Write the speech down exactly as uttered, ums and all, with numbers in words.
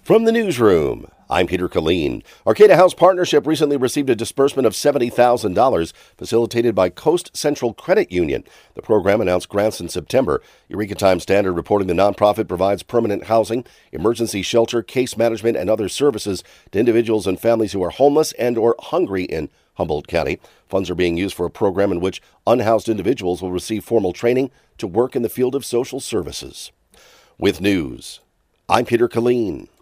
From the newsroom, I'm Peter Killeen. Arcata House Partnership recently received a disbursement of seventy thousand dollars facilitated by Coast Central Credit Union. The program announced grants in September. Eureka Times Standard reporting the nonprofit provides permanent housing, emergency shelter, case management, and other services to individuals and families who are homeless and or hungry in Humboldt County. Funds are being used for a program in which unhoused individuals will receive formal training to work in the field of social services. With news, I'm Peter Killeen.